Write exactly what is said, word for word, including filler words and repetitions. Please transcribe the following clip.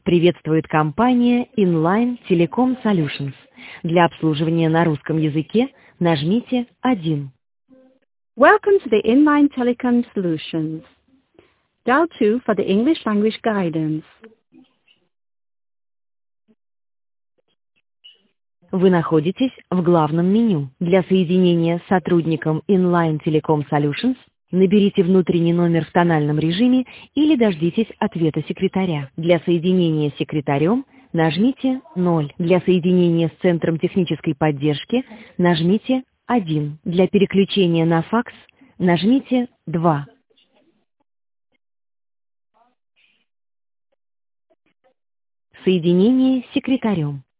Приветствует компания Inline Telecom Solutions. Для обслуживания на русском языке нажмите один. Welcome to the Inline Telecom Solutions. Dial two for the English language guidance. Вы находитесь в главном меню. Для соединения с сотрудником Inline Telecom Solutions наберите внутренний номер в тональном режиме или дождитесь ответа секретаря. Для соединения с секретарем нажмите ноль. Для соединения с Центром технической поддержки нажмите один. Для переключения на факс нажмите два. Соединение с секретарем.